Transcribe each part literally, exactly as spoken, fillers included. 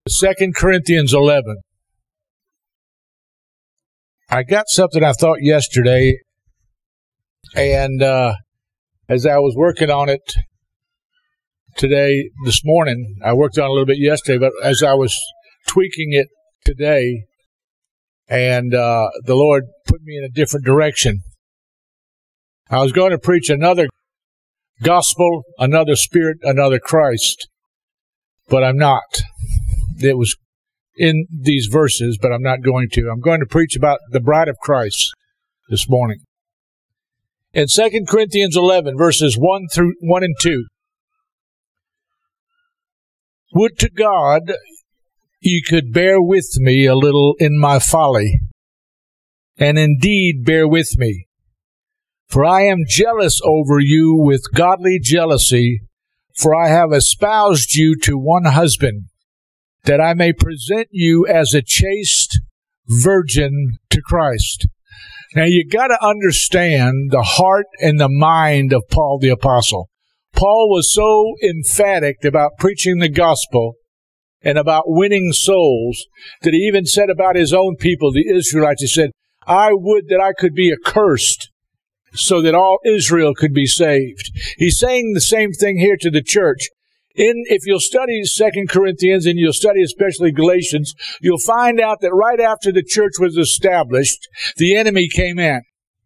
Second Corinthians eleven. I got something I thought yesterday, and uh, as I was working on it today, this morning, I worked on it a little bit yesterday, but as I was tweaking it today, and uh, the Lord put me in a different direction. I was going to preach another gospel, another Spirit, another Christ, but I'm not. It was in these verses, but I'm not going to. I'm going to preach about the bride of Christ this morning. In Second Corinthians eleven, verses one through one and two. Would to God ye could bear with me a little in my folly, and indeed bear with me. For I am jealous over you with godly jealousy, for I have espoused you to one husband, that I may present you as a chaste virgin to Christ. Now you got to understand the heart and the mind of Paul the Apostle. Paul was so emphatic about preaching the gospel and about winning souls that he even said about his own people, the Israelites, he said, I would that I could be accursed so that all Israel could be saved. He's saying the same thing here to the church. In, if you'll study Second Corinthians and you'll study especially Galatians, you'll find out that right after the church was established, the enemy came in.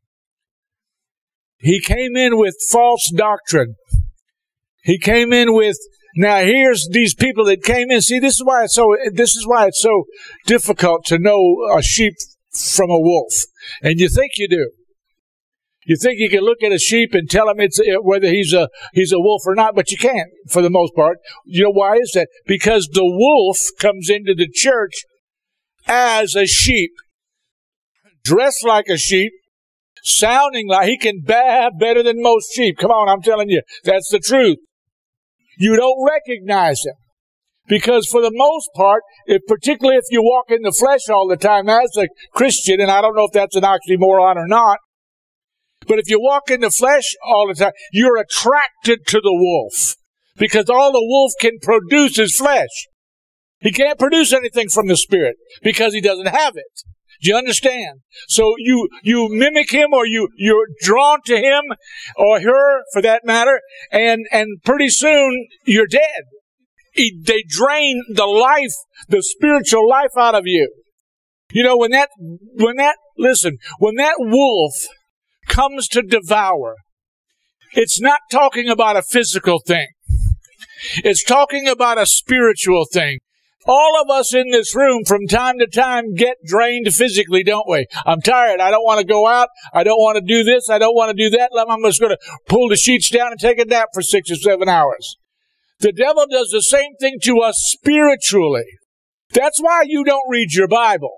He came in with false doctrine. He came in with, now here's these people that came in. See, this is why it's so, this is why it's so difficult to know a sheep from a wolf. And you think you do. You think you can look at a sheep and tell him it's whether he's a he's a wolf or not, but you can't for the most part. You know why is that? Because the wolf comes into the church as a sheep, dressed like a sheep, sounding like he can baa better than most sheep. Come on, I'm telling you, that's the truth. You don't recognize him. Because for the most part, if, particularly if you walk in the flesh all the time as a Christian, and I don't know if that's an oxymoron or not, but if you walk in the flesh all the time, you're attracted to the wolf. Because all the wolf can produce is flesh. He can't produce anything from the Spirit because he doesn't have it. Do you understand? So you, you mimic him, or you, you're drawn to him or her for that matter, and, and pretty soon you're dead. He, they drain the life, the spiritual life out of you. You know, when that, when that, listen, when that wolf comes to devour, it's not talking about a physical thing. It's talking about a spiritual thing. All of us in this room from time to time get drained physically, don't we? I'm tired. I don't want to go out. I don't want to do this. I don't want to do that. I'm just going to pull the sheets down and take a nap for six or seven hours. The devil does the same thing to us spiritually. That's why you don't read your Bible.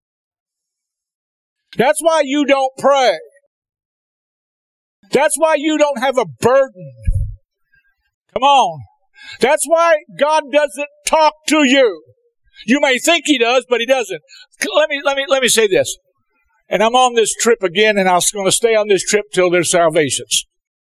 That's why you don't pray. That's why you don't have a burden. Come on. That's why God doesn't talk to you. You may think he does, but he doesn't. Let me, let me, let me say this. And I'm on this trip again, and I'm going to stay on this trip till there's salvations.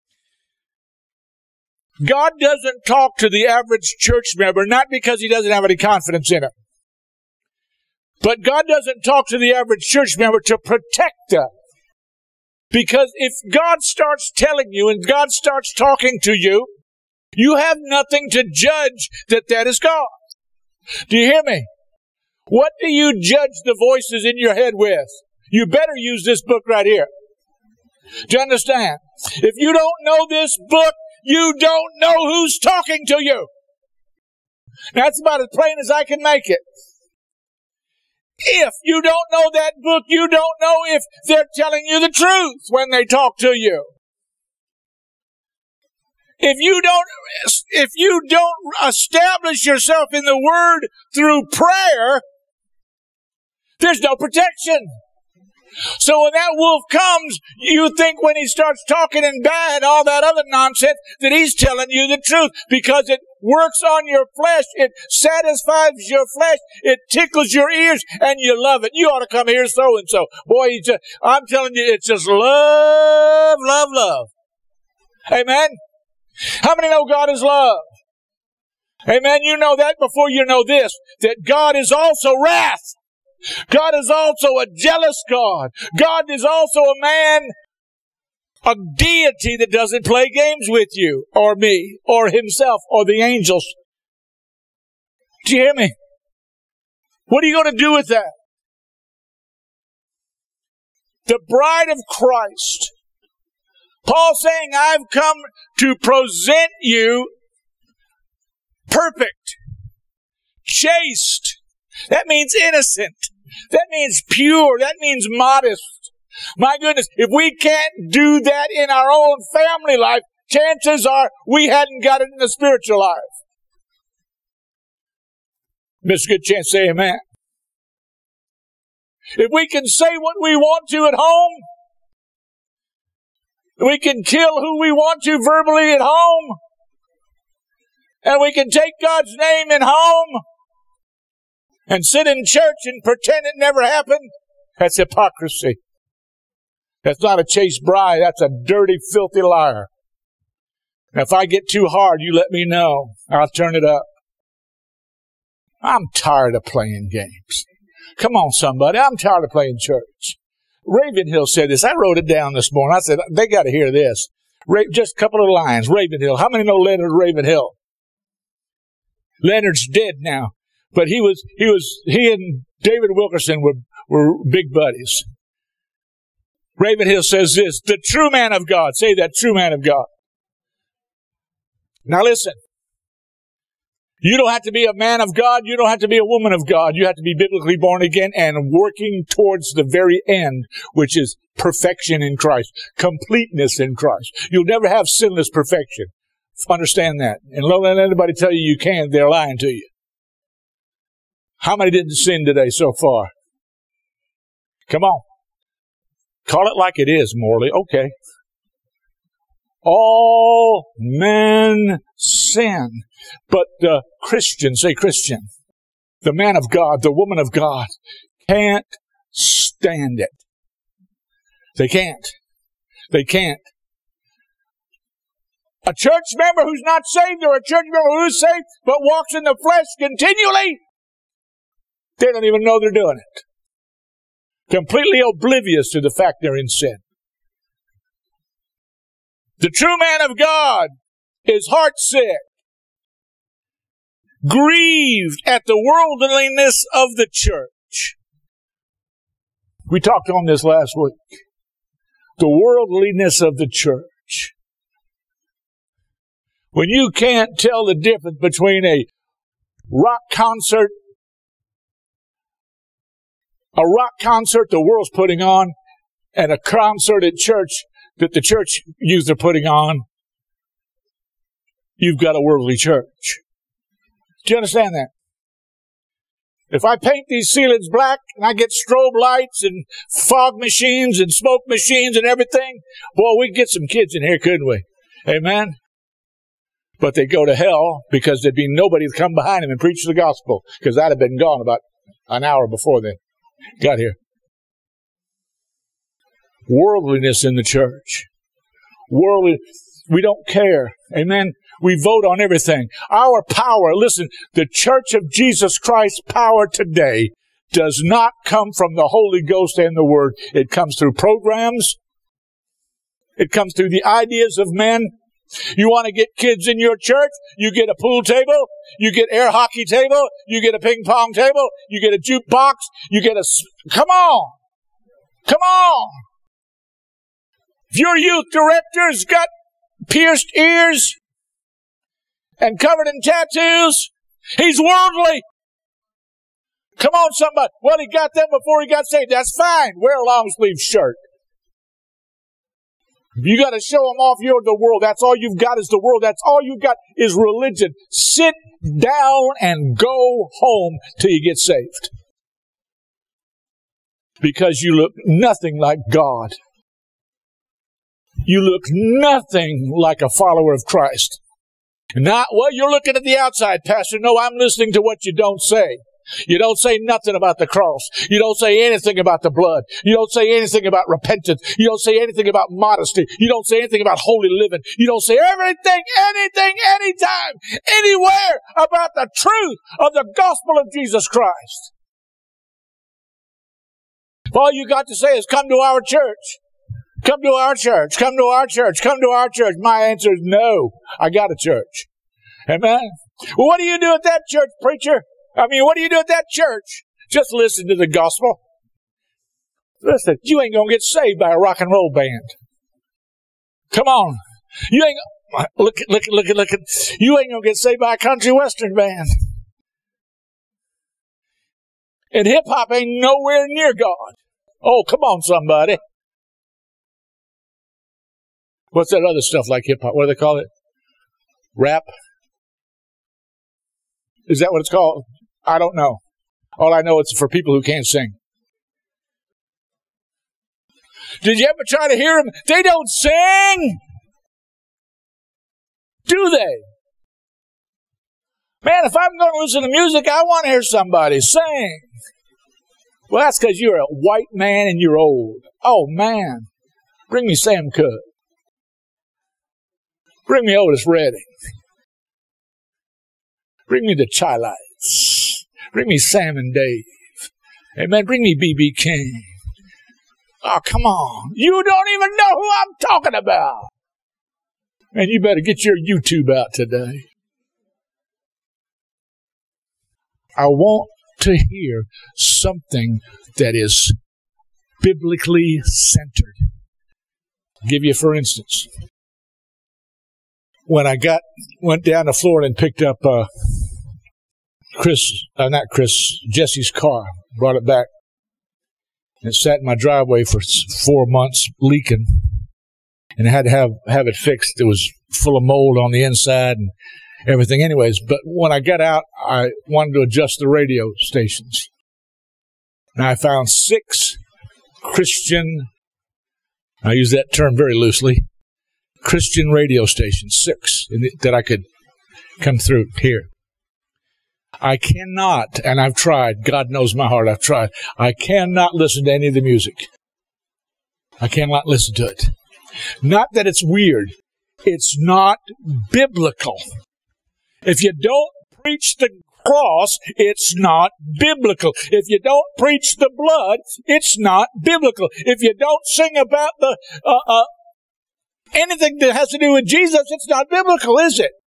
God doesn't talk to the average church member, not because he doesn't have any confidence in him. But God doesn't talk to the average church member to protect them. Because if God starts telling you and God starts talking to you, you have nothing to judge that that is God. Do you hear me? What do you judge the voices in your head with? You better use this book right here. Do you understand? If you don't know this book, you don't know who's talking to you. That's about as plain as I can make it. If you don't know that book, you don't know if they're telling you the truth when they talk to you. If you don't, if you don't establish yourself in the Word through prayer, there's no protection. So when that wolf comes, you think when he starts talking in bad, all that other nonsense, that he's telling you the truth because it works on your flesh. It satisfies your flesh. It tickles your ears and you love it. You ought to come here so and so. Boy, you just, I'm telling you, it's just love, love, love. Amen? How many know God is love? Amen. You know that before you know this, that God is also wrath. God is also a jealous God. God is also a man, a deity that doesn't play games with you or me or himself or the angels. Do you hear me? What are you going to do with that? The bride of Christ. Paul saying, I've come to present you perfect, chaste. That means innocent. That means pure. That means modest. My goodness, if we can't do that in our own family life, chances are we hadn't got it in the spiritual life. Miss a good chance to say amen. If we can say what we want to at home, we can kill who we want to verbally at home, and we can take God's name in home and sit in church and pretend it never happened, that's hypocrisy. That's not a chaste bride. That's a dirty, filthy liar. Now, if I get too hard, you let me know. I'll turn it up. I'm tired of playing games. Come on, somebody. I'm tired of playing church. Ravenhill said this. I wrote it down this morning. I said, they got to hear this. Ra- just a couple of lines. Ravenhill. How many know Leonard Ravenhill? Leonard's dead now. But he was, he was, he and David Wilkerson were, were big buddies. Ravenhill says this, the true man of God. Say that, true man of God. Now listen. You don't have to be a man of God. You don't have to be a woman of God. You have to be biblically born again and working towards the very end, which is perfection in Christ, completeness in Christ. You'll never have sinless perfection. Understand that. And don't let anybody tell you you can. They're lying to you. How many didn't sin today so far? Come on. Call it like it is, Morley. Okay. All men sin. But the Christian, say Christian, the man of God, the woman of God, can't stand it. They can't. They can't. A church member who's not saved or a church member who's saved but walks in the flesh continually, they don't even know they're doing it. Completely oblivious to the fact they're in sin. The true man of God is heartsick, grieved at the worldliness of the church. We talked on this last week. The worldliness of the church. When you can't tell the difference between a rock concert, a rock concert the world's putting on, and a concert at church that the church youth are putting on, you've got a worldly church. Do you understand that? If I paint these ceilings black and I get strobe lights and fog machines and smoke machines and everything, boy, we'd get some kids in here, couldn't we? Amen? But they go to hell because there'd be nobody to come behind them and preach the gospel, because I'd have been gone about an hour before they got here. Worldliness in the church. Worldly. We don't care. Amen. We vote on everything. Our power, listen, the Church of Jesus Christ's power today does not come from the Holy Ghost and the Word. It comes through programs. It comes through the ideas of men. You want to get kids in your church? You get a pool table. You get air hockey table. You get a ping pong table. You get a jukebox. You get a... Come on. Come on. If your youth director's got pierced ears and covered in tattoos, he's worldly. Come on, somebody. Well, he got them before he got saved. That's fine. Wear a long sleeve shirt. You got to show them off you're the world. That's all you've got is the world. That's all you've got is religion. Sit down and go home till you get saved. Because you look nothing like God. You look nothing like a follower of Christ. Not, well, you're looking at the outside, Pastor. No, I'm listening to what you don't say. You don't say nothing about the cross. You don't say anything about the blood. You don't say anything about repentance. You don't say anything about modesty. You don't say anything about holy living. You don't say everything, anything, anytime, anywhere about the truth of the gospel of Jesus Christ. All you got to say is, come to our church. Come to our church. Come to our church. Come to our church. My answer is no. I got a church. Amen. Well, what do you do at that church, preacher? I mean, what do you do at that church? Just listen to the gospel. Listen, you ain't going to get saved by a rock and roll band. Come on. You ain't, look, look, look, look, look. You ain't going to get saved by a country western band. And hip hop ain't nowhere near God. Oh, come on, somebody. What's that other stuff like hip hop? What do they call it? Rap? Is that what it's called? I don't know. All I know is for people who can't sing. Did you ever try to hear them? They don't sing. Do they? Man, if I'm going to listen to music, I want to hear somebody sing. Well, that's because you're a white man and you're old. Oh, man. Bring me Sam Cooke. Bring me Otis Redding. Bring me the Chi-Lites. Bring me Sam and Dave. Amen. Bring me B B King. Oh, come on. You don't even know who I'm talking about. Man, you better get your YouTube out today. I want to hear something that is biblically centered. I'll give you for instance. When I got went down to Florida and picked up uh, Chris, uh, not Chris, Jesse's car, brought it back. And it sat in my driveway for four months, leaking, and I had to have have it fixed. It was full of mold on the inside and everything. Anyways, but when I got out, I wanted to adjust the radio stations, and I found six Christian. I use that term very loosely. Christian radio stations, six, that I could come through here. I cannot, and I've tried, God knows my heart, I've tried, I cannot listen to any of the music. I cannot listen to it. Not that it's weird. It's not biblical. If you don't preach the cross, it's not biblical. If you don't preach the blood, it's not biblical. If you don't sing about the uh, uh, anything that has to do with Jesus, it's not biblical, is it?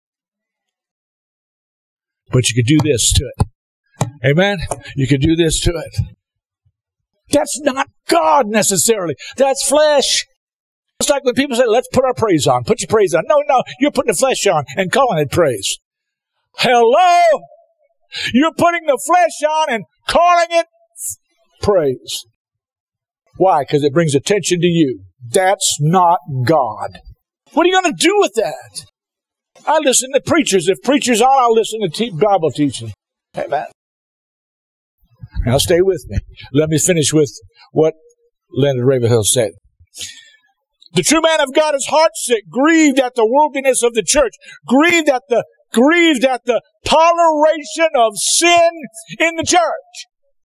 But you could do this to it. Amen? You could do this to it. That's not God necessarily. That's flesh. It's like when people say, let's put our praise on. Put your praise on. No, no, you're putting the flesh on and calling it praise. Hello? You're putting the flesh on and calling it praise. Why? Because it brings attention to you. That's not God. What are you going to do with that? I listen to preachers. If preachers are, I'll listen to te- Bible teaching. Amen. Now stay with me. Let me finish with what Leonard Ravenhill said. The true man of God is heartsick, grieved at the worldliness of the church, grieved at the grieved at the toleration of sin in the church.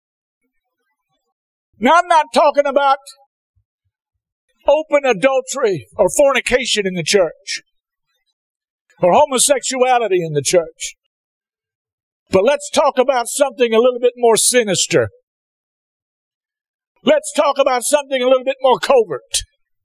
Now I'm not talking about open adultery or fornication in the church, or homosexuality in the church. But let's talk about something a little bit more sinister. Let's talk about something a little bit more covert.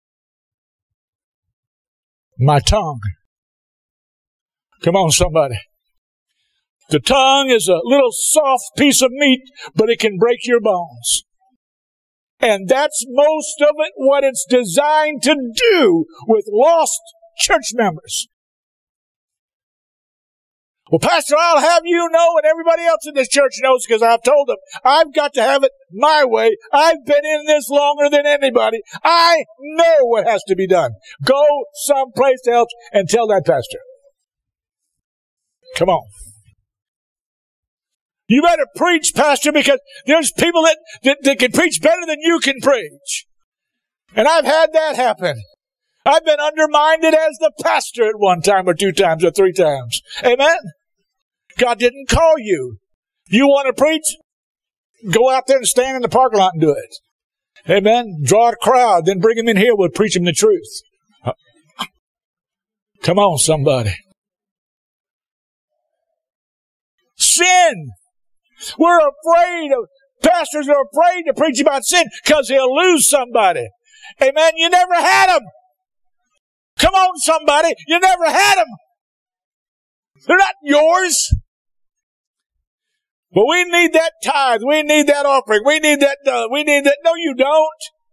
My tongue. Come on, somebody. The tongue is a little soft piece of meat, but it can break your bones. And that's most of it what it's designed to do with lost church members. Well, Pastor, I'll have you know, and everybody else in this church knows because I've told them, I've got to have it my way. I've been in this longer than anybody. I know what has to be done. Go someplace else and tell that pastor. Come on. You better preach, Pastor, because there's people that, that, that can preach better than you can preach. And I've had that happen. I've been undermined as the pastor at one time or two times or three times. Amen? God didn't call you You want to preach? Go out there and stand in the parking lot and do it. Amen. Draw a crowd, then bring them in here. We'll preach them the truth. Come on, somebody. Sin. We're afraid of, pastors are afraid to preach about sin because they'll lose somebody. Amen. You never had them. Come on, somebody. You never had them. They're not yours. But we need that tithe. We need that offering. We need that. Uh, we need that. No, you don't.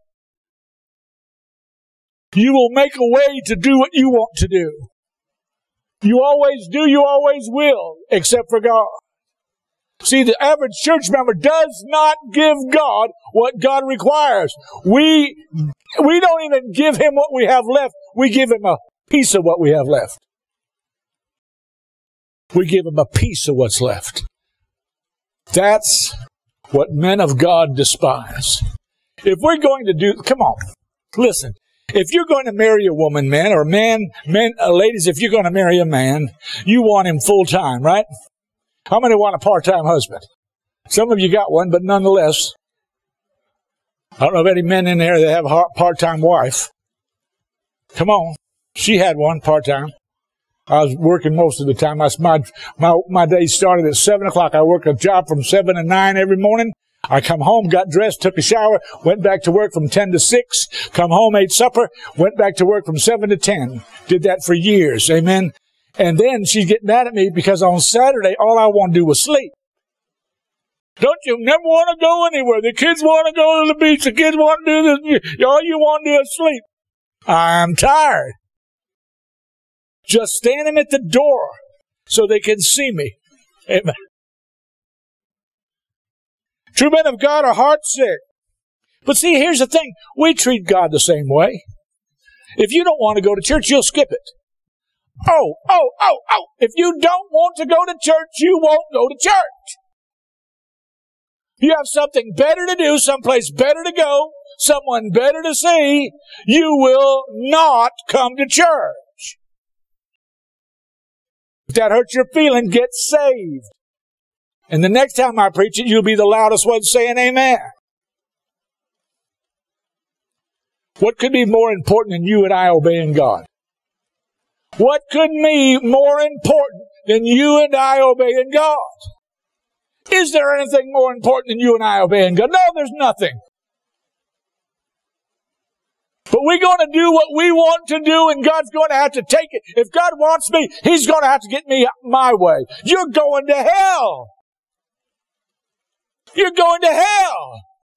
You will make a way to do what you want to do. You always do. You always will, except for God. See, the average church member does not give God what God requires. We, we don't even give Him what we have left. We give Him a piece of what we have left. We give Him a piece of what's left. That's what men of God despise. If we're going to do, come on, listen. If you're going to marry a woman, man, or man, men, uh, ladies, if you're going to marry a man, you want him full time, right? How many want a part-time husband? Some of you got one, but nonetheless, I don't know of any men in there that have a part-time wife. Come on. She had one part-time. I was working most of the time. I, my, my, my day started at seven o'clock. I worked a job from seven to nine every morning. I come home, got dressed, took a shower, went back to work from ten to six, come home, ate supper, went back to work from seven to ten. Did that for years. Amen. And then she'd get mad at me because on Saturday, all I want to do was sleep. Don't you never want to go anywhere? The kids want to go to the beach. The kids want to do this. All you want to do is sleep. I'm tired. Just standing at the door so they can see me. Amen. True men of God are heartsick. But see, here's the thing. We treat God the same way. If you don't want to go to church, you'll skip it. Oh, oh, oh, oh. If you don't want to go to church, you won't go to church. You have something better to do, someplace better to go, someone better to see, you will not come to church. If that hurts your feeling, get saved. And the next time I preach it, you'll be the loudest one saying amen. What could be more important than you and I obeying God? What could be more important than you and I obeying God? Is there anything more important than you and I obeying God? No, there's nothing. But we're going to do what we want to do, and God's going to have to take it. If God wants me, He's going to have to get me my way. You're going to hell. You're going to hell.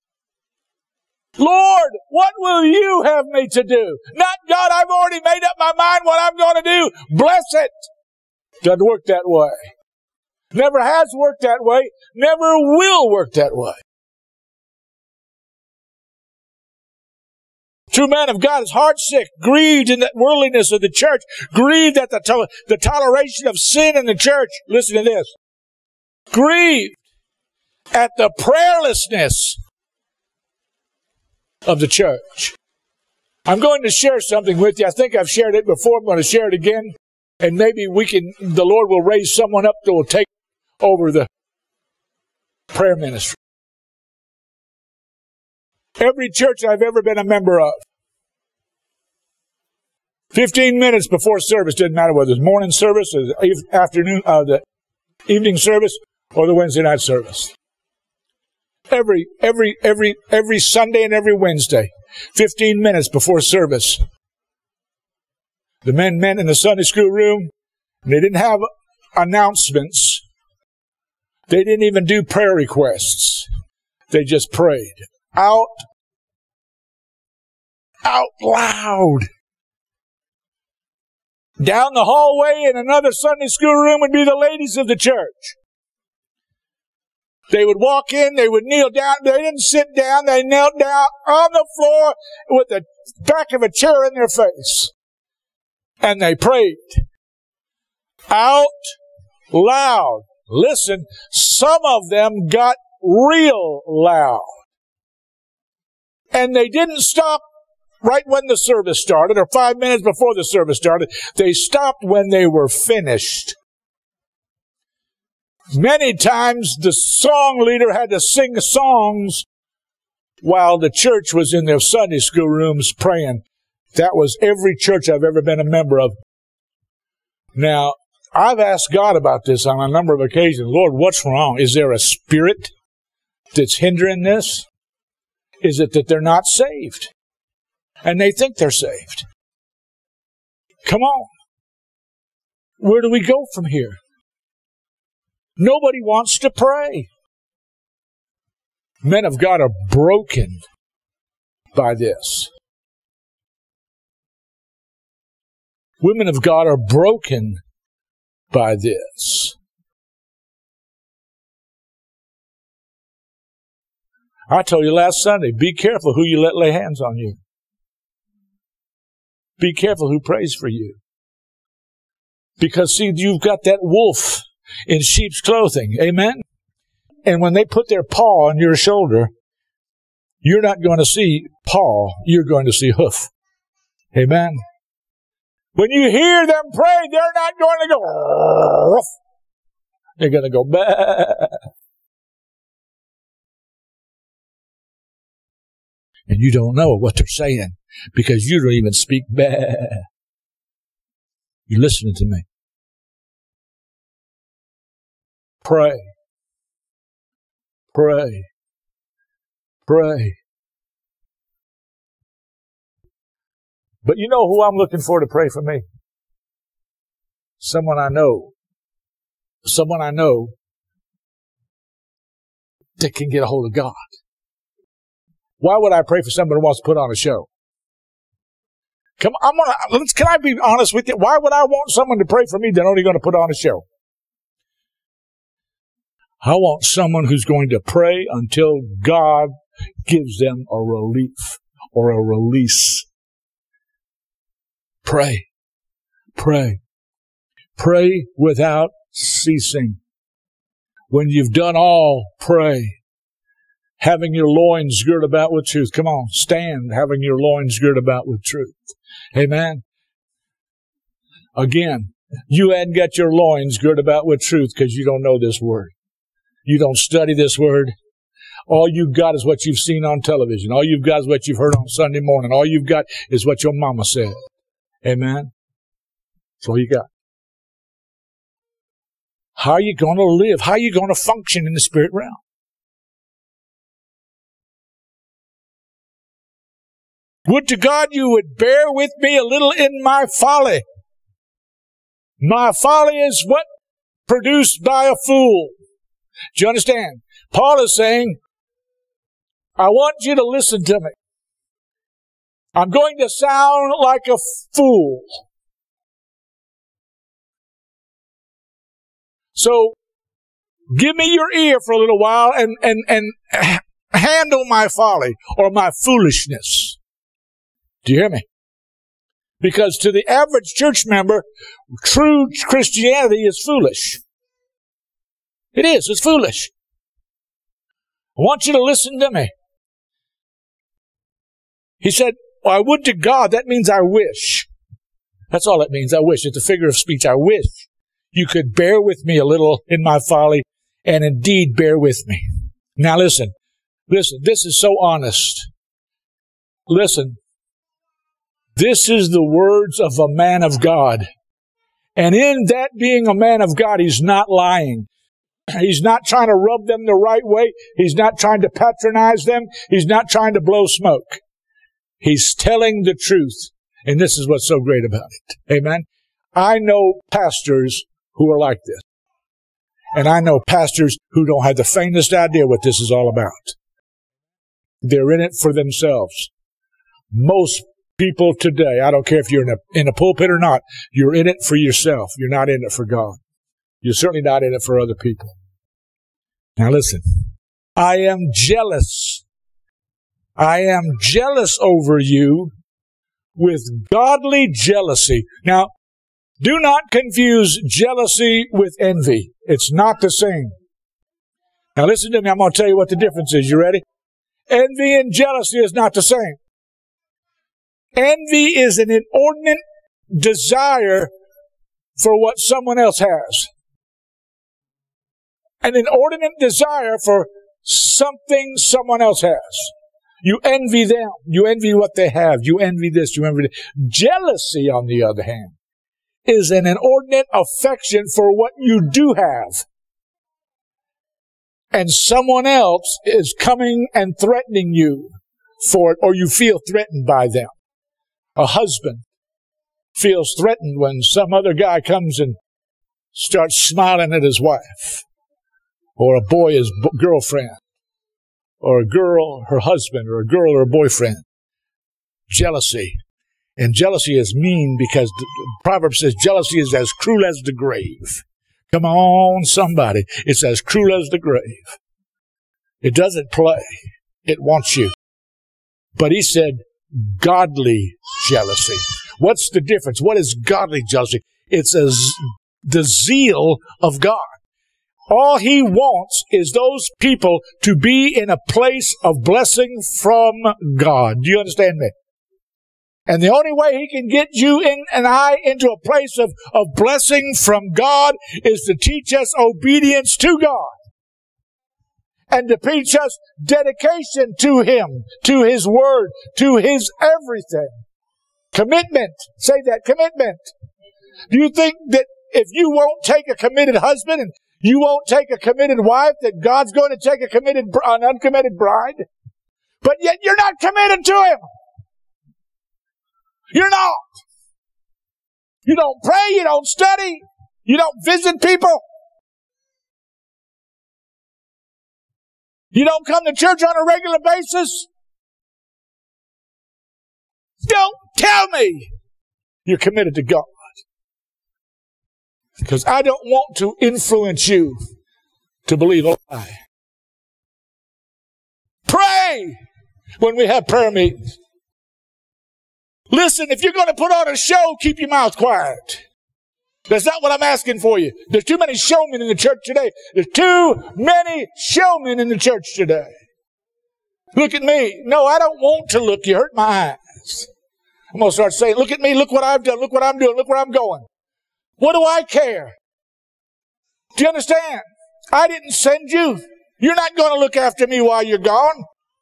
Lord, what will you have me to do? Not, God, I've already made up my mind what I'm going to do. Bless it. Doesn't work that way. Never has worked that way. Never will work that way. True man of God is heartsick, grieved in the worldliness of the church, grieved at the, to- the toleration of sin in the church. Listen to this. Grieved at the prayerlessness of the church. I'm going to share something with you. I think I've shared it before. I'm going to share it again. And maybe we can, the Lord will raise someone up that will take over the prayer ministry. Every church I've ever been a member of, fifteen minutes before service, didn't matter whether it's morning service or the afternoon, uh, the evening service or the Wednesday night service. Every, every, every, every Sunday and every Wednesday, fifteen minutes before service, the men met in the Sunday school room, and they didn't have announcements. They didn't even do prayer requests. They just prayed out, out loud. Down the hallway in another Sunday school room would be the ladies of the church. They would walk in, they would kneel down. They didn't sit down, they knelt down on the floor with the back of a chair in their face. And they prayed out loud. Listen, some of them got real loud. And they didn't stop right when the service started or five minutes before the service started. They stopped when they were finished. Many times the song leader had to sing songs while the church was in their Sunday school rooms praying. That was every church I've ever been a member of. Now, I've asked God about this on a number of occasions. Lord, what's wrong? Is there a spirit that's hindering this? Is it that they're not saved? And they think they're saved. Come on. Where do we go from here? Nobody wants to pray. Men of God are broken by this. Women of God are broken by this. I told you last Sunday, be careful who you let lay hands on you. Be careful who prays for you. Because, see, you've got that wolf in sheep's clothing. Amen? And when they put their paw on your shoulder, you're not going to see paw, you're going to see hoof. Amen? When you hear them pray, they're not going to go, woof. They're going to go, bah. And you don't know what they're saying because you don't even speak bah. You're listening to me. Pray. Pray. Pray. But you know who I'm looking for to pray for me? Someone I know. Someone I know that can get a hold of God. Why would I pray for someone who wants to put on a show? Come on, I'm gonna, let's, can I be honest with you? Why would I want someone to pray for me that's only going to put on a show? I want someone who's going to pray until God gives them a relief or a release. Pray. Pray. Pray without ceasing. When you've done all, pray. Having your loins girt about with truth. Come on, stand having your loins girt about with truth. Amen. Again, you hadn't got your loins girt about with truth because you don't know this word. You don't study this word. All you've got is what you've seen on television. All you've got is what you've heard on Sunday morning. All you've got is what your mama said. Amen. That's all you got. How are you going to live? How are you going to function in the spirit realm? Would to God you would bear with me a little in my folly. My folly is what produced by a fool. Do you understand? Paul is saying, I want you to listen to me. I'm going to sound like a fool. So, give me your ear for a little while and, and, and handle my folly or my foolishness. Do you hear me? Because to the average church member, true Christianity is foolish. It is. It's foolish. I want you to listen to me. He said, well, I would to God. That means I wish. That's all it means. I wish. It's a figure of speech. I wish you could bear with me a little in my folly and indeed bear with me. Now listen. Listen. This is so honest. Listen. This is the words of a man of God. And in that being a man of God, he's not lying. He's not trying to rub them the right way. He's not trying to patronize them. He's not trying to blow smoke. He's telling the truth. And this is what's so great about it. Amen. I know pastors who are like this. And I know pastors who don't have the faintest idea what this is all about. They're in it for themselves. Most people today, I don't care if you're in a, in a pulpit or not, you're in it for yourself. You're not in it for God. You're certainly not in it for other people. Now listen, I am jealous. I am jealous over you with godly jealousy. Now, do not confuse jealousy with envy. It's not the same. Now listen to me. I'm going to tell you what the difference is. You ready? Envy and jealousy is not the same. Envy is an inordinate desire for what someone else has. an inordinate desire for something someone else has. You envy them. You envy what they have. You envy this. You envy that. Jealousy, on the other hand, is an inordinate affection for what you do have. And someone else is coming and threatening you for it, or you feel threatened by them. A husband feels threatened when some other guy comes and starts smiling at his wife, or a boy his b- girlfriend, or a girl her husband, or a girl her boyfriend. Jealousy. And jealousy is mean because the Proverbs says jealousy is as cruel as the grave. Come on, somebody. It's as cruel as the grave. It doesn't play. It wants you. But he said godly jealousy. What's the difference? What is godly jealousy? It's a z- the zeal of God. All he wants is those people to be in a place of blessing from God. Do you understand me? And the only way he can get you in, and I into a place of, of blessing from God is to teach us obedience to God. And to teach us dedication to Him, to His Word, to His everything. Commitment. Say that, commitment. Do you think that if you won't take a committed husband and you won't take a committed wife, that God's going to take a committed, an uncommitted bride? But yet you're not committed to Him. You're not. You don't pray, you don't study, you don't visit people. You don't come to church on a regular basis. Don't tell me you're committed to God. Because I don't want to influence you to believe a lie. Pray when we have prayer meetings. Listen, if you're going to put on a show, keep your mouth quiet. That's not what I'm asking for you. There's too many showmen in the church today. There's too many showmen in the church today. Look at me. No, I don't want to look. You hurt my eyes. I'm going to start saying, look at me. Look what I've done. Look what I'm doing. Look where I'm going. What do I care? Do you understand? I didn't send you. You're not going to look after me while you're gone.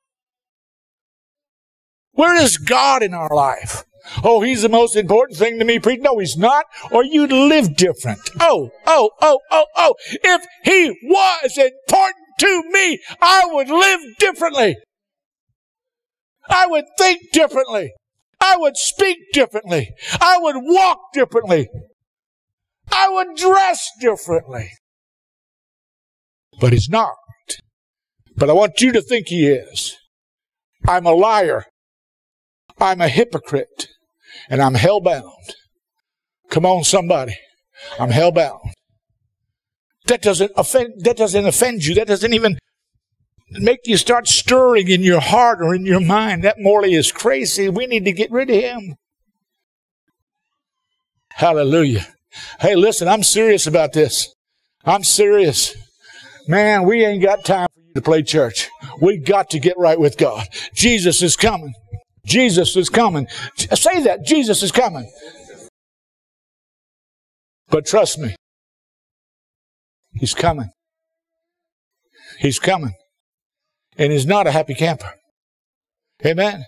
Where is God in our life? Oh, He's the most important thing to me. No, He's not. Or you'd live different. Oh, oh, oh, oh, oh. If He was important to me, I would live differently. I would think differently. I would speak differently. I would walk differently. I would dress differently. But He's not. But I want you to think He is. I'm a liar. I'm a hypocrite. And I'm hell-bound. Come on, somebody. I'm hell-bound. That doesn't offend, that doesn't offend you. That doesn't even make you start stirring in your heart or in your mind. That Morley is crazy. We need to get rid of him. Hallelujah. Hey, listen, I'm serious about this. I'm serious. Man, we ain't got time for you to play church. We got to get right with God. Jesus is coming. Jesus is coming. Say that. Jesus is coming. But trust me. He's coming. He's coming. And He's not a happy camper. Amen.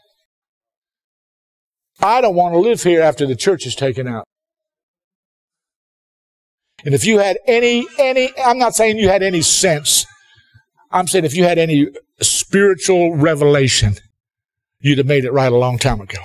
I don't want to live here after the church is taken out. And if you had any, any, I'm not saying you had any sense. I'm saying if you had any spiritual revelation, you'd have made it right a long time ago.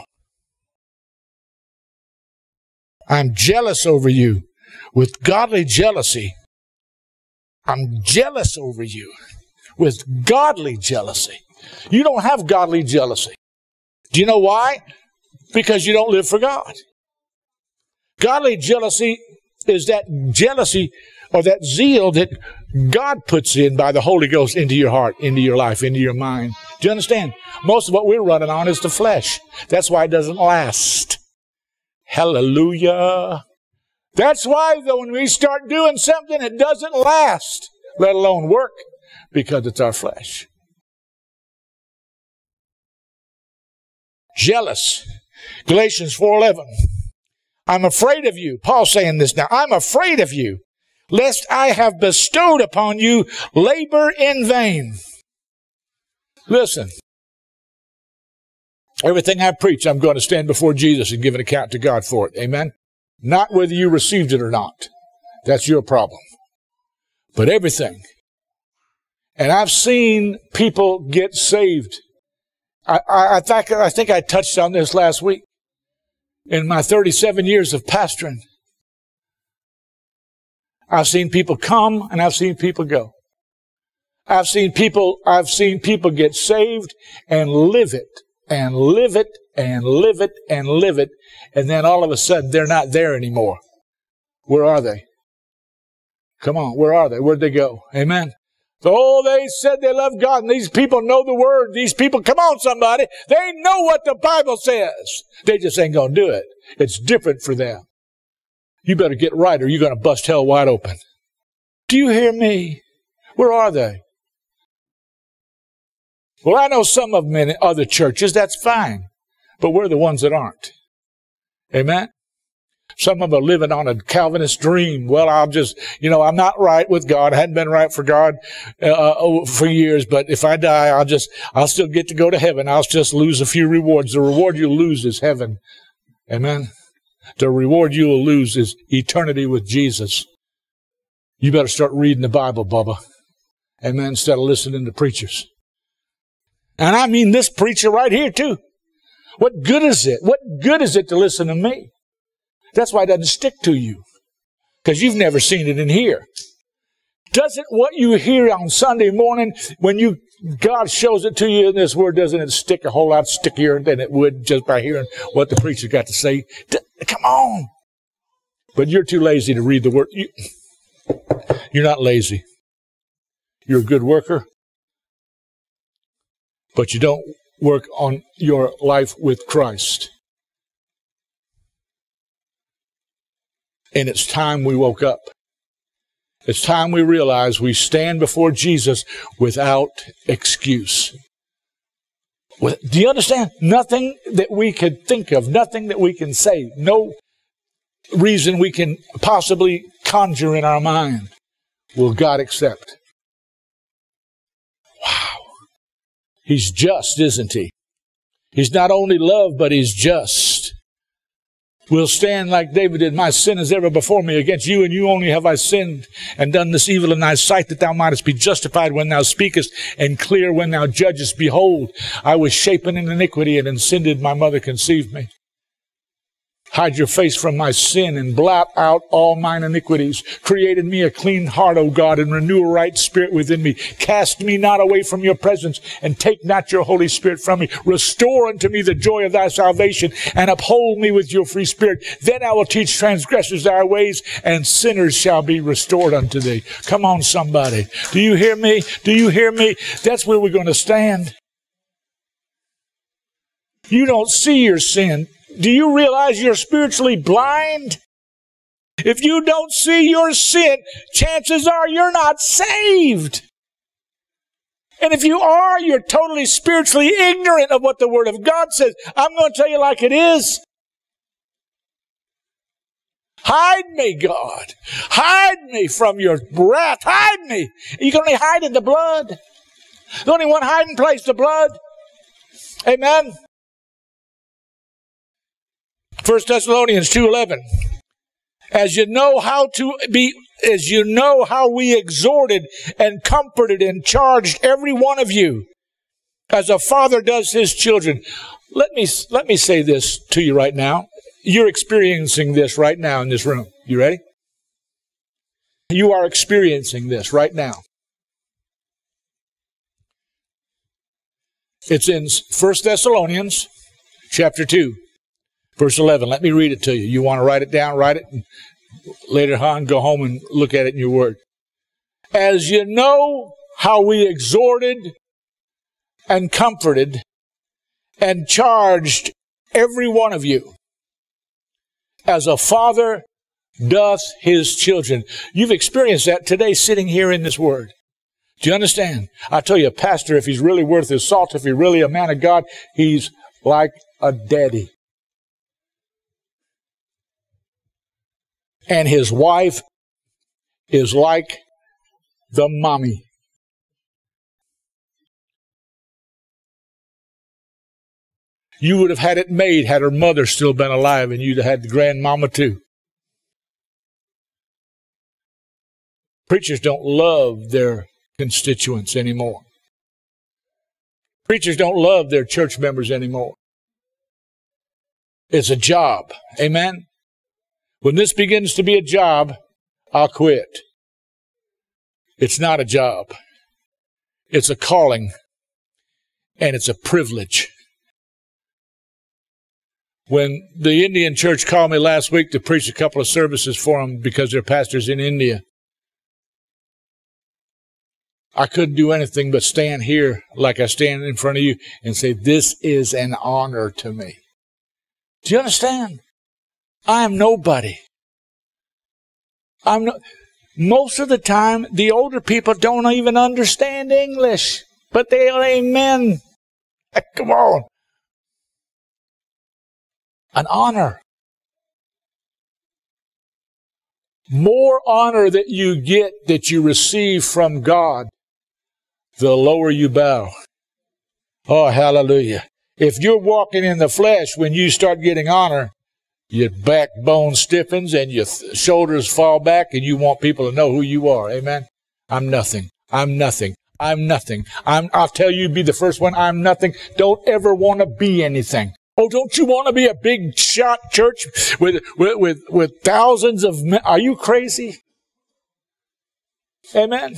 I'm jealous over you with godly jealousy. I'm jealous over you with godly jealousy. You don't have godly jealousy. Do you know why? Because you don't live for God. Godly jealousy is that jealousy or that zeal that God puts in by the Holy Ghost into your heart, into your life, into your mind. Do you understand? Most of what we're running on is the flesh. That's why it doesn't last. Hallelujah. That's why, though, when we start doing something, it doesn't last, let alone work, because it's our flesh. Jealous. Galatians four eleven. I'm afraid of you. Paul's saying this now. I'm afraid of you, lest I have bestowed upon you labor in vain. Listen, everything I preach, I'm going to stand before Jesus and give an account to God for it. Amen? Not whether you received it or not. That's your problem. But everything. And I've seen people get saved. I, I, I, think, I think I touched on this last week. In my thirty-seven years of pastoring, I've seen people come and I've seen people go. I've seen people, I've seen people get saved and live it and live it and live it and live it. And then all of a sudden they're not there anymore. Where are they? Come on, where are they? Where'd they go? Amen. So, oh, they said they love God, and these people know the Word. These people, come on, somebody. They know what the Bible says. They just ain't going to do it. It's different for them. You better get right or you're going to bust hell wide open. Do you hear me? Where are they? Well, I know some of them in other churches. That's fine. But we're the ones that aren't. Amen? Some of them are living on a Calvinist dream. Well, I'll just, you know, I'm not right with God. I hadn't been right for God uh, for years, but if I die, I'll just, I'll still get to go to heaven. I'll just lose a few rewards. The reward you lose is heaven. Amen? The reward you will lose is eternity with Jesus. You better start reading the Bible, Bubba. Amen? Instead of listening to preachers. And I mean this preacher right here, too. What good is it? What good is it to listen to me? That's why it doesn't stick to you. Because you've never seen it in here. Doesn't what you hear on Sunday morning, when you God shows it to you in this Word, doesn't it stick a whole lot stickier than it would just by hearing what the preacher got to say? D- come on. But you're too lazy to read the Word. You, you're not lazy. You're a good worker. But you don't work on your life with Christ. And it's time we woke up. It's time we realize we stand before Jesus without excuse. Do you understand? Nothing that we could think of, nothing that we can say, no reason we can possibly conjure in our mind will God accept. Wow. He's just, isn't he? He's not only love, but he's just. We'll stand like David did. My sin is ever before me. Against you and you only have I sinned and done this evil in thy sight, that thou mightest be justified when thou speakest and clear when thou judgest. Behold, I was shapen in iniquity, and in sin did my mother conceive me. Hide your face from my sin and blot out all mine iniquities. Create in me a clean heart, O God, and renew a right spirit within me. Cast me not away from your presence, and take not your Holy Spirit from me. Restore unto me the joy of thy salvation, and uphold me with your free spirit. Then I will teach transgressors thy ways, and sinners shall be restored unto thee. Come on, somebody. Do you hear me? Do you hear me? That's where we're going to stand. You don't see your sin. Do you realize you're spiritually blind? If you don't see your sin, chances are you're not saved. And if you are, you're totally spiritually ignorant of what the Word of God says. I'm going to tell you like it is. Hide me, God. Hide me from your wrath. Hide me. You can only hide in the blood. The only one hiding place, the blood. Amen. First Thessalonians two eleven. As you know how to be, as you know how we exhorted and comforted and charged every one of you, as a father does his children. Let me let me say this to you right now. You're experiencing this right now in this room. You ready? You are experiencing this right now. It's in First Thessalonians chapter two. Verse eleven, let me read it to you. You want to write it down, write it, and later on go home and look at it in your word. As you know how we exhorted and comforted and charged every one of you, as a father doth his children. You've experienced that today sitting here in this word. Do you understand? I tell you, a pastor, if he's really worth his salt, if he's really a man of God, he's like a daddy. And his wife is like the mommy. You would have had it made had her mother still been alive, and you'd have had the grandmama too. Preachers don't love their constituents anymore. Preachers don't love their church members anymore. It's a job. Amen? When this begins to be a job, I'll quit. It's not a job. It's a calling, and it's a privilege. When the Indian church called me last week to preach a couple of services for them because their pastor's in India, I couldn't do anything but stand here like I stand in front of you and say, this is an honor to me. Do you understand? I am nobody. I'm no, most of the time, the older people don't even understand English, but they are amen. Come on. An honor. More honor that you get, that you receive from God, the lower you bow. Oh, hallelujah. If you're walking in the flesh, when you start getting honor, your backbone stiffens and your th- shoulders fall back and you want people to know who you are. Amen? I'm nothing. I'm nothing. I'm nothing. I'm, I'll tell you, be the first one, I'm nothing. Don't ever want to be anything. Oh, don't you want to be a big shot church with, with, with, with thousands of men? Are you crazy? Amen?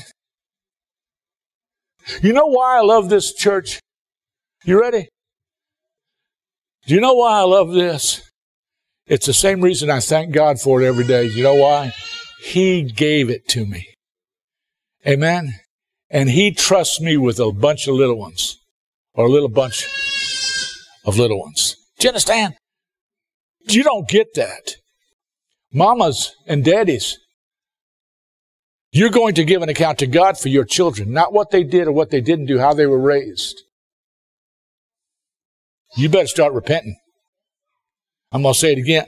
You know why I love this church? You ready? Do you know why I love this? It's the same reason I thank God for it every day. You know why? He gave it to me. Amen? And He trusts me with a bunch of little ones. Or a little bunch of little ones. Do you understand? You don't get that. Mamas and daddies, you're going to give an account to God for your children, not what they did or what they didn't do, how they were raised. You better start repenting. I'm going to say it again.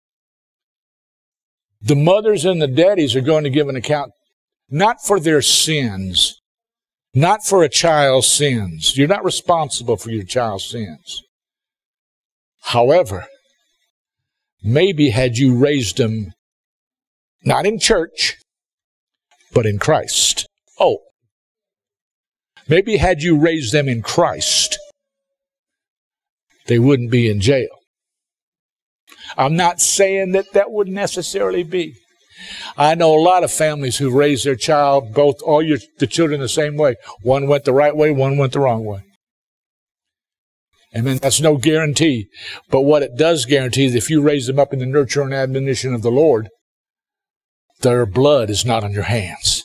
The mothers and the daddies are going to give an account, not for their sins, not for a child's sins. You're not responsible for your child's sins. However, maybe had you raised them not in church, but in Christ. Oh, maybe had you raised them in Christ, they wouldn't be in jail. I'm not saying that that would necessarily be. I know a lot of families who raise their child, both all your the children the same way. One went the right way, one went the wrong way. Amen. That's no guarantee. But what it does guarantee is if you raise them up in the nurture and admonition of the Lord, their blood is not on your hands.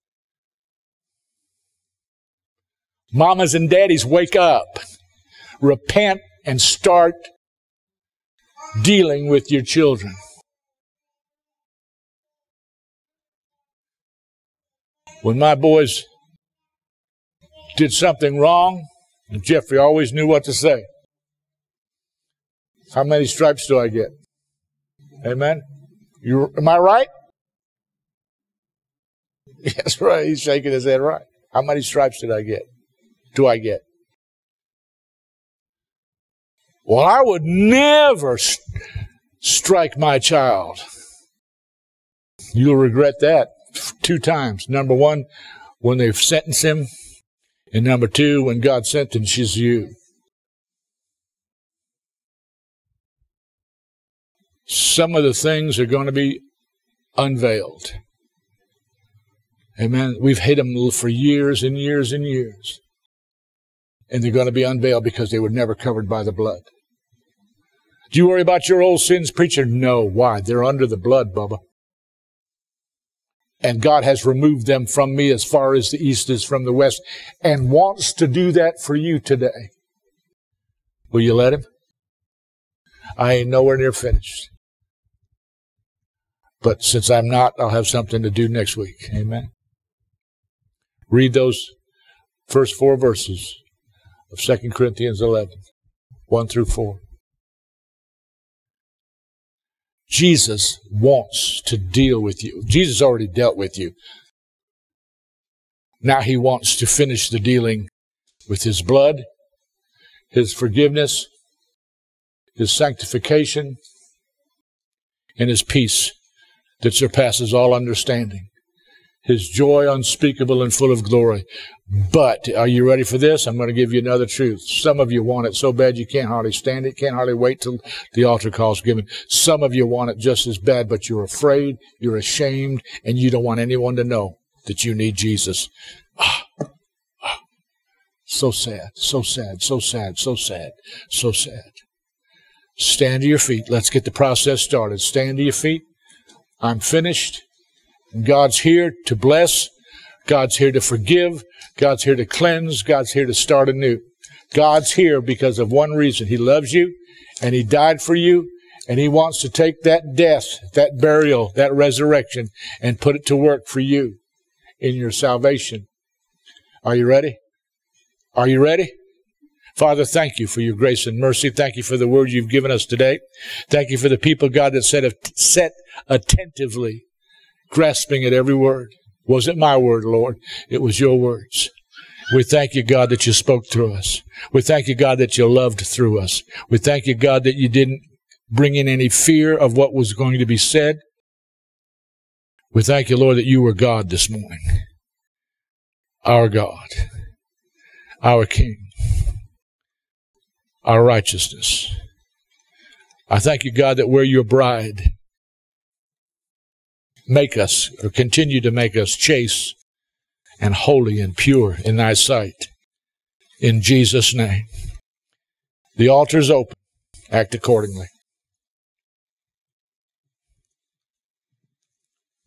Mamas and daddies, wake up. Repent and start dealing with your children. When my boys did something wrong, Jeffrey always knew what to say. How many stripes do I get? Amen? You, am I right? Yes, right. He's shaking his head right. How many stripes did I get? Do I get? Well, I would never st- strike my child. You'll regret that two times. Number one, when they've sentenced him. And number two, when God sentences you. Some of the things are going to be unveiled. Amen. We've hid them for years and years and years. And they're going to be unveiled because they were never covered by the blood. Do you worry about your old sins, preacher? No. Why? They're under the blood, Bubba. And God has removed them from me as far as the east is from the west and wants to do that for you today. Will you let Him? I ain't nowhere near finished. But since I'm not, I'll have something to do next week. Amen. Read those first four verses of Second Corinthians eleven, one through four. Jesus wants to deal with you. Jesus already dealt with you. Now he wants to finish the dealing with his blood, his forgiveness, his sanctification, and his peace that surpasses all understanding. His joy unspeakable and full of glory. But, are you ready for this? I'm going to give you another truth. Some of you want it so bad you can't hardly stand it, can't hardly wait till the altar call's given. Some of you want it just as bad, but you're afraid, you're ashamed, and you don't want anyone to know that you need Jesus. Ah, ah. So sad, so sad, so sad, so sad, so sad. Stand to your feet. Let's get the process started. Stand to your feet. I'm finished. God's here to bless. God's here to forgive. God's here to cleanse. God's here to start anew. God's here because of one reason. He loves you, and he died for you, and he wants to take that death, that burial, that resurrection, and put it to work for you in your salvation. Are you ready? Are you ready? Father, thank you for your grace and mercy. Thank you for the word you've given us today. Thank you for the people, God, that said, sat attentively, grasping at every word. Wasn't my word, Lord. It was your words. We thank you, God, that you spoke through us. We thank you, God, that you loved through us. We thank you, God, that you didn't bring in any fear of what was going to be said. We thank you, Lord, that you were God this morning. Our God, our King, our righteousness. I thank you, God, that we're your bride. Make us, or continue to make us chaste and holy and pure in thy sight. In Jesus' name. The altar's open. Act accordingly.